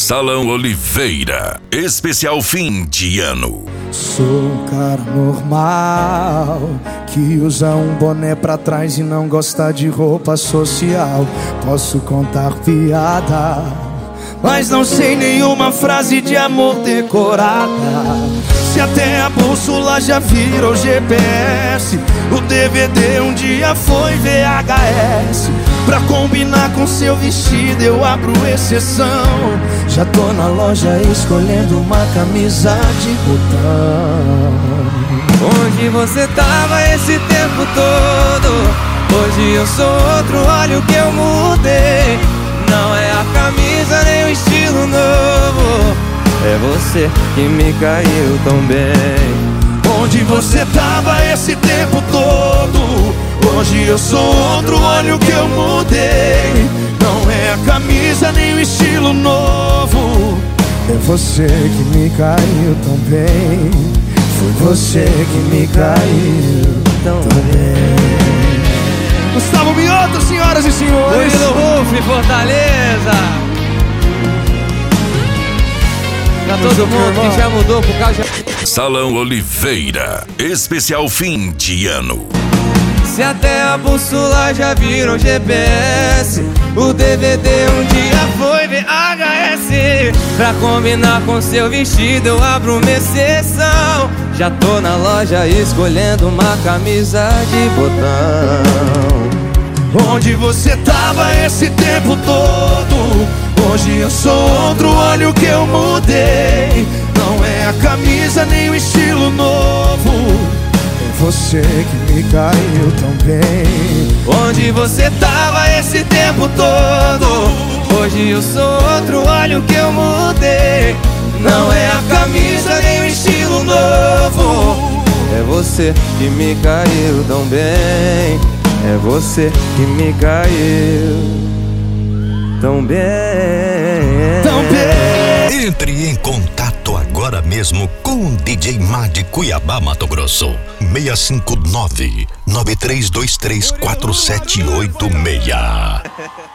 Salão Oliveira, especial fim de ano. Sou um cara normal que usa um boné pra trás e não gosta de roupa social. Posso contar piada, mas não sei nenhuma frase de amor decorada. Se até a bússola já virou GPS, o DVD um dia foi VHS. Pra combinar com seu vestido eu abro exceção. Já tô na loja escolhendo uma camisa de botão. Onde você tava esse tempo todo? Hoje eu sou outro, olha o que eu mudei. Não é a camisa nem o estilo novo, é você que me caiu tão bem. Onde você tava esse tempo todo? Hoje eu sou outro, olha o que eu mudei. Não é a camisa nem o estilo novo, é você que me caiu tão bem. Foi você que me caiu tão bem. Gustavo Mioto, senhoras e senhores. Murilo Ruf, Fortaleza. Pra todo mundo que já mudou por causa de... Salão Oliveira, especial fim de ano. Se até a bússola já virou GPS, o DVD um dia foi VHS. Pra combinar com seu vestido eu abro uma exceção. Já tô na loja escolhendo uma camisa de botão. Onde você tava esse tempo todo? Hoje eu sou outro, olha o que eu mudei. Não é a camisa nem o estilo novo, é você que me caiu tão bem. Onde você tava esse tempo todo? Hoje eu sou outro, olha o que eu mudei. Não é a camisa nem o estilo novo, é você que me caiu tão bem. É você que me caiu tão bem. Tão bem. Entre em contato agora mesmo com o DJ Mar de Cuiabá, Mato Grosso. 659-9323-4786.